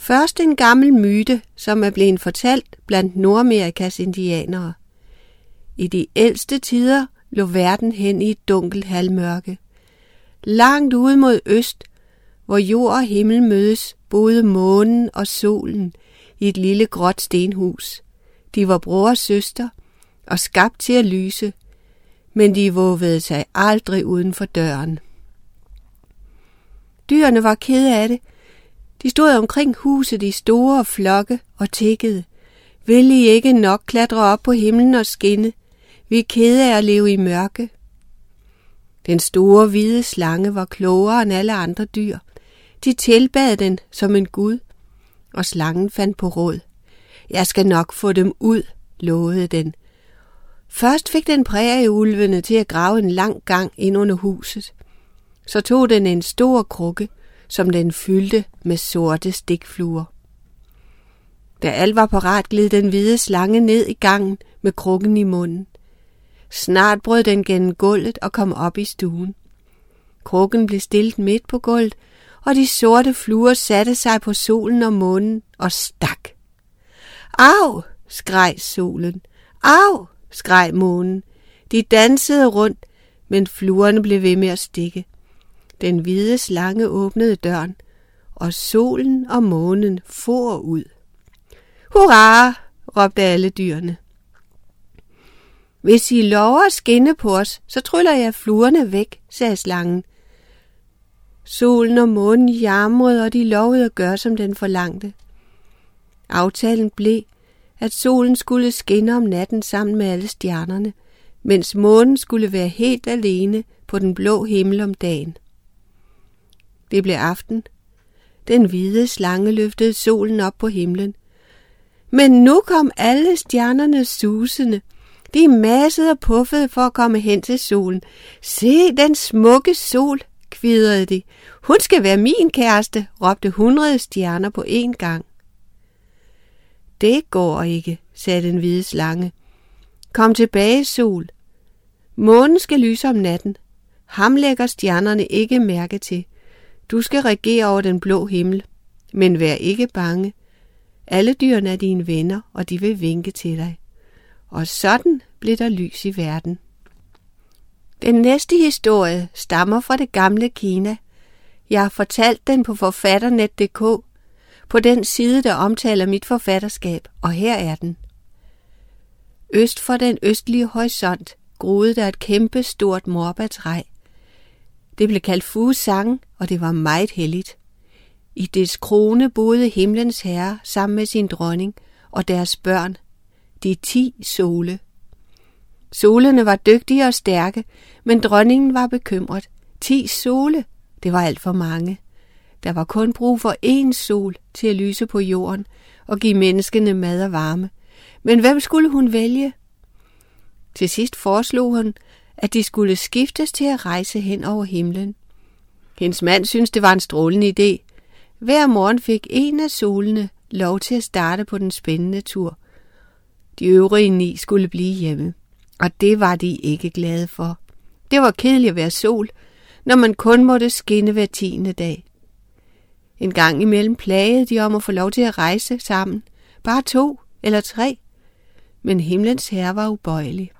Først en gammel myte, som er blevet fortalt blandt Nordamerikas indianere. I de ældste tider lå verden hen i et dunkelt halvmørke. Langt ude mod øst, hvor jord og himmel mødes, boede månen og solen i et lille gråt stenhus. De var bror og søster og skabt til at lyse, men de vovede sig aldrig uden for døren. Dyrene var kede af det. De stod omkring huset i store flokke og tikkede. Vil I ikke nok klatre op på himlen og skinne? Vi er kede af at leve i mørke. Den store hvide slange var klogere end alle andre dyr. De tilbad den som en gud, og slangen fandt på råd. Jeg skal nok få dem ud, lovede den. Først fik den prærieulvene til at grave en lang gang ind under huset. Så tog den en stor krukke, som den fyldte med sorte stikfluer. Da alt var parat, gled den hvide slange ned i gangen med krukken i munden. Snart brød den gennem gulvet og kom op i stuen. Krukken blev stillet midt på gulvet, og de sorte fluer satte sig på solen og månen og stak. Au, skreg solen. Au, skreg månen. De dansede rundt, men fluerne blev ved med at stikke. Den hvide slange åbnede døren, og solen og månen for ud. Hurra, råbte alle dyrene. Hvis I lover at skinne på os, så tryller jeg fluerne væk, sagde slangen. Solen og månen jamrede, og de lovede at gøre, som den forlangte. Aftalen blev, at solen skulle skinne om natten sammen med alle stjernerne, mens månen skulle være helt alene på den blå himmel om dagen. Det blev aften. Den hvide slange løftede solen op på himlen. Men nu kom alle stjernerne susende. De massede og puffede for at komme hen til solen. Se den smukke sol, kvidrede de. Hun skal være min kæreste, råbte 100 stjerner på én gang. Det går ikke, sagde den hvide slange. Kom tilbage, sol. Månen skal lyse om natten. Ham lægger stjernerne ikke mærke til. Du skal regere over den blå himmel, men vær ikke bange. Alle dyrene er dine venner, og de vil vinke til dig. Og sådan blev der lys i verden. Den næste historie stammer fra det gamle Kina. Jeg har fortalt den på forfatternet.dk, på den side, der omtaler mit forfatterskab, og her er den. Øst for den østlige horisont groede der et kæmpe stort morbærtræ. Det blev kaldt Fusang, og det var meget helligt. I dets krone boede himlens herre sammen med sin dronning og deres børn, de 10 sole. Solene var dygtige og stærke, men dronningen var bekymret. 10 sole, det var alt for mange. Der var kun brug for 1 sol til at lyse på jorden og give menneskene mad og varme. Men hvem skulle hun vælge? Til sidst foreslog hun, at de skulle skiftes til at rejse hen over himlen. Hendes mand syntes, det var en strålende idé. Hver morgen fik en af solene lov til at starte på den spændende tur. De øvrige 9 skulle blive hjemme, og det var de ikke glade for. Det var kedeligt at være sol, når man kun måtte skinne hver 10. dag. En gang imellem plagede de om at få lov til at rejse sammen, bare 2 eller 3, men himlens herre var ubøjelig.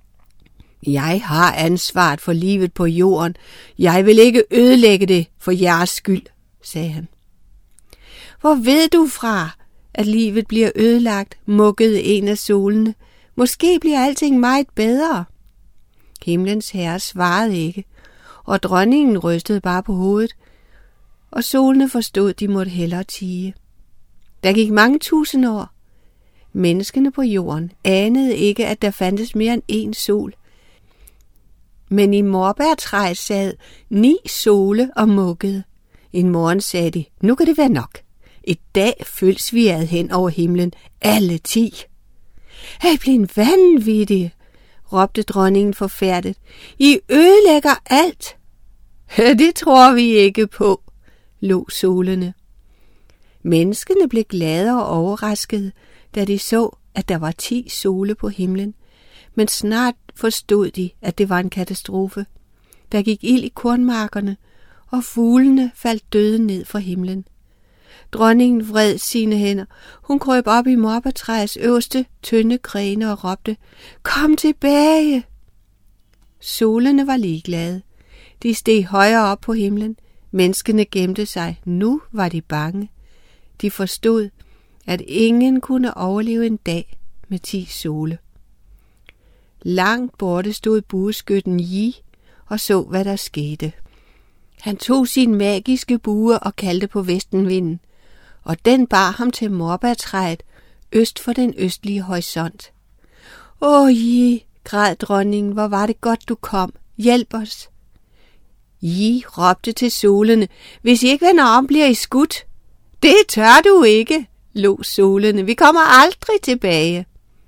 Jeg har ansvaret for livet på jorden. Jeg vil ikke ødelægge det for jeres skyld, sagde han. Hvor ved du fra, at livet bliver ødelagt, mukkede en af solene. Måske bliver alting meget bedre. Himlens herre svarede ikke, og dronningen rystede bare på hovedet, og solene forstod, de måtte hellere tie. Der gik mange 1000 år. Menneskene på jorden anede ikke, at der fandtes mere end 1 sol. Men i morbærtræet sad 9 sole og mukkede. En morgen sagde de, nu kan det være nok. I dag følges vi ad hen over himlen, alle 10. Hey, bliv vanvittige, råbte dronningen forfærdet. I ødelægger alt. Det tror vi ikke på, lå solene. Menneskene blev glade og overraskede, da de så, at der var 10 sole på himlen. Men snart forstod de, at det var en katastrofe. Der gik ild i kornmarkerne, og fuglene faldt døde ned fra himlen. Dronningen vred sine hænder. Hun krøb op i morbærtræets øverste tynde grene og råbte, kom tilbage! Solene var ligeglade. De steg højere op på himlen. Menneskene gemte sig. Nu var de bange. De forstod, at ingen kunne overleve en dag med 10 sole. Langt borte stod bueskytten Yi og så, hvad der skete. Han tog sin magiske bue og kaldte på vestenvinden, og den bar ham til morbærtræet øst for den østlige horisont. Åh, Yi, græd dronningen, hvor var det godt, du kom. Hjælp os. Yi råbte til solene, hvis I ikke vender om, bliver I skudt. Det tør du ikke, lå solene. Vi kommer aldrig tilbage.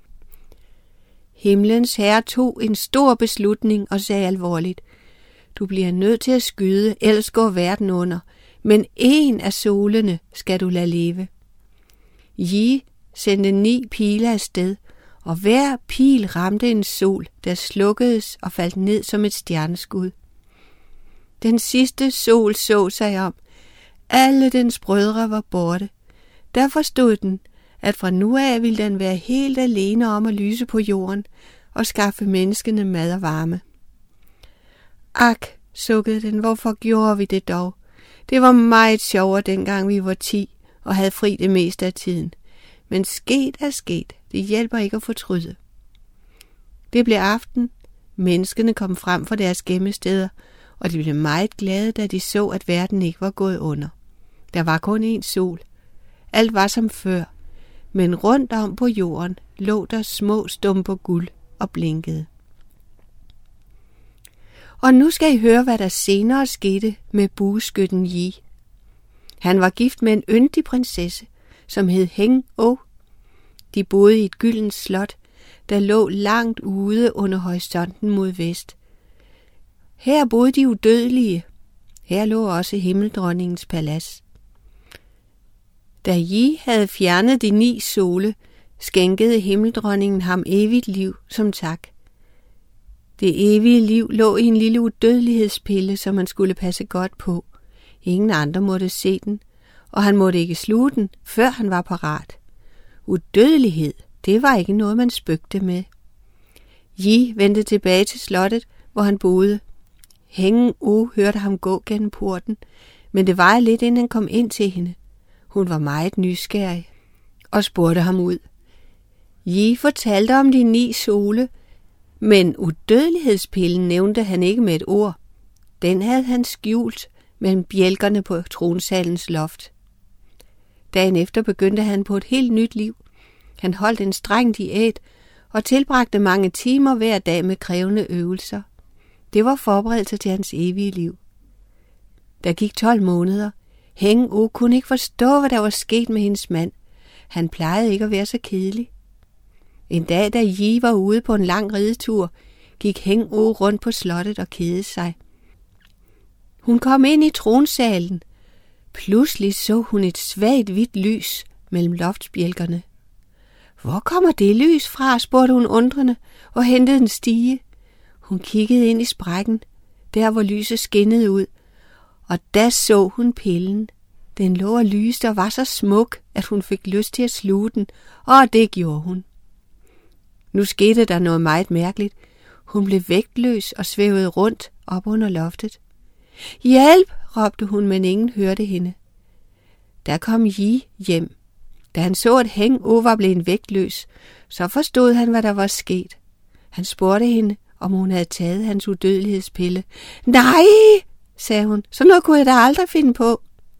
Himlens herre tog en stor beslutning og sagde alvorligt, du bliver nødt til at skyde, ellers går verden under, men en af solene skal du lade leve. Yi sendte 9 pile afsted, og hver pil ramte en sol, der slukkedes og faldt ned som et stjerneskud. Den sidste sol så sig om. Alle dens brødre var borte. Der forstod den, at fra nu af ville den være helt alene om at lyse på jorden og skaffe menneskene mad og varme. Ak, sukkede den, hvorfor gjorde vi det dog? Det var meget sjovere dengang vi var 10 og havde fri det meste af tiden. Men sket er sket, det hjælper ikke at fortryde. Det blev aften, menneskene kom frem fra deres gemmesteder, og de blev meget glade, da de så, at verden ikke var gået under. Der var kun én sol. Alt var som før, men rundt om på jorden lå der små stumper guld og blinkede. Og nu skal I høre, hvad der senere skete med bueskytten Yi. Han var gift med en yndig prinsesse, som hed Heng-Oh. De boede i et gyldent slot, der lå langt ude under horisonten mod vest. Her boede de udødelige. Her lå også himmeldronningens palads. Da Yi havde fjernet de 9 sole, skænkede himmeldronningen ham evigt liv som tak. Det evige liv lå i en lille udødelighedspille, som man skulle passe godt på. Ingen andre måtte se den, og han måtte ikke sluge den, før han var parat. Udødelighed, det var ikke noget, man spøgte med. Yi vendte tilbage til slottet, hvor han boede. Heng-Oh hørte ham gå gennem porten, men det var lidt, inden han kom ind til hende. Hun var meget nysgerrig og spurgte ham ud. Yi fortalte om de 9 sole, men udødelighedspillen nævnte han ikke med et ord. Den havde han skjult mellem bjælkerne på tronsalens loft. Dagen efter begyndte han på et helt nyt liv. Han holdt en streng diæt og tilbragte mange timer hver dag med krævende øvelser. Det var forberedelse til hans evige liv. Der gik 12 måneder. Heng-Oh kunne ikke forstå, hvad der var sket med hendes mand. Han plejede ikke at være så kedelig. En dag, da Yi var ude på en lang ridetur, gik Heng-Oh rundt på slottet og kedede sig. Hun kom ind i tronsalen. Pludselig så hun et svagt hvidt lys mellem loftsbjælkerne. Hvor kommer det lys fra, spurgte hun undrende og hentede en stige. Hun kiggede ind i sprækken, der hvor lyset skinnede ud, og da så hun pillen. Den lå og lyste og var så smuk, at hun fik lyst til at sluge den, og det gjorde hun. Nu skete der noget meget mærkeligt. Hun blev vægtløs og svævede rundt op under loftet. Hjælp, råbte hun, men ingen hørte hende. Der kom Yi hjem. Da han så, at Heng-Oh var blevet vægtløs, så forstod han, hvad der var sket. Han spurgte hende, om hun havde taget hans udødelighedspille. Nej, sagde hun, så noget kunne jeg da aldrig finde på.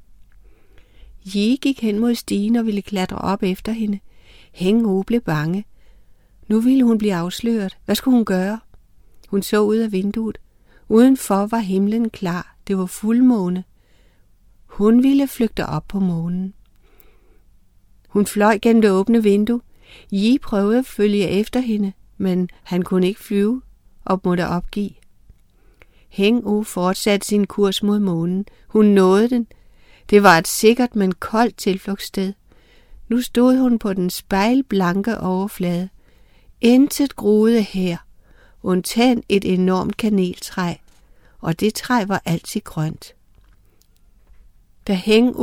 Yi gik hen mod stigen og ville klatre op efter hende. Heng-Oh blev bange. Nu ville hun blive afsløret. Hvad skulle hun gøre? Hun så ud af vinduet. Udenfor var himlen klar. Det var fuldmåne. Hun ville flygte op på månen. Hun fløj gennem det åbne vindue. Yi prøvede at følge efter hende, men han kunne ikke flyve og måtte opgive. Heng-Oh fortsatte sin kurs mod månen. Hun nåede den. Det var et sikkert, men koldt tilflugtssted. Nu stod hun på den spejlblanke overflade. Intet groede her, undtagen et enormt kaneltræ, og det træ var altid grønt. Da Heng-Oh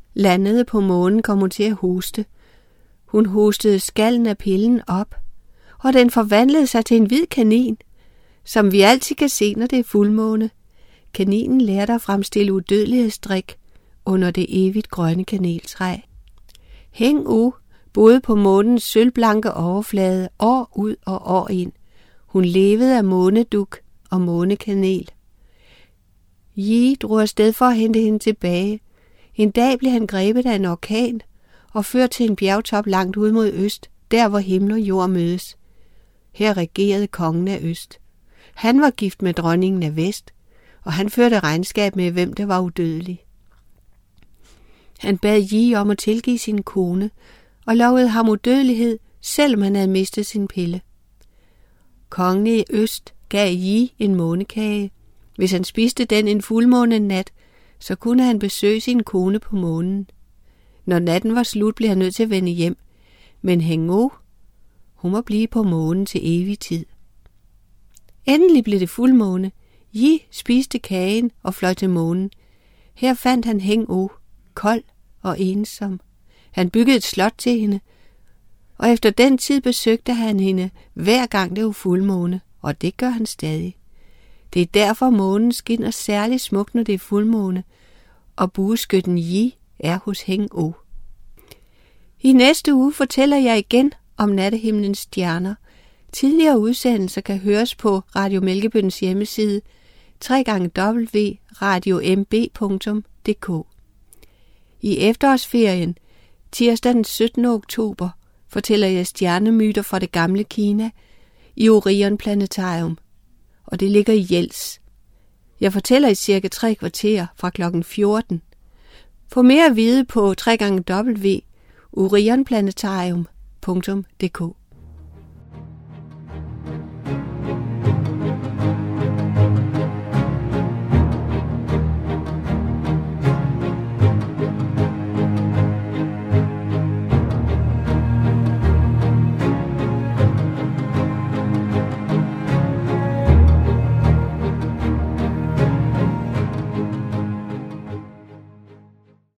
landede på månen, kom hun til at hoste. Hun hostede skallen af pillen op, og den forvandlede sig til en hvid kanin, som vi altid kan se, når det er fuldmåne. Kaninen lærte at fremstille udødelighedsdrik under det evigt grønne kaneltræ. Heng-Oh boede på månens sølvblanke overflade år ud og år ind. Hun levede af måneduk og månekanel. Yi drog afsted for at hente hende tilbage. En dag blev han grebet af en orkan og ført til en bjergtop langt ud mod øst, der hvor himmel og jord mødes. Her regerede kongen af øst. Han var gift med dronningen af vest, og han førte regnskab med, hvem der var udødelig. Han bad Yi om at tilgive sin kone, og lovede ham udødelighed, selvom han havde mistet sin pille. Kongen i øst gav Yi en månekage. Hvis han spiste den en fuldmåne nat, så kunne han besøge sin kone på månen. Når natten var slut, blev han nødt til at vende hjem, men Heng-Oh, hun må blive på månen til evig tid. Endelig blev det fuldmåne. Yi spiste kagen og fløj til månen. Her fandt han Heng-Oh, kold og ensom. Han byggede et slot til hende, og efter den tid besøgte han hende hver gang det var fuldmåne, og det gør han stadig. Det er derfor månen skinner særligt smukt, når det er fuldmåne, og bueskytten Yi er hos Heng-Oh. I næste uge fortæller jeg igen om nattehimlens stjerner. Tidligere udsendelser kan høres på Radio Mælkebøttens hjemmeside www.radiomb.dk. I efterårsferien, tirsdag den 17. oktober, fortæller jeg stjernemyter fra det gamle Kina i Orion Planetarium, og det ligger i Jels. Jeg fortæller i cirka 3 kvarter fra kl. 14. Få mere at vide på www.orionplanetarium.dk.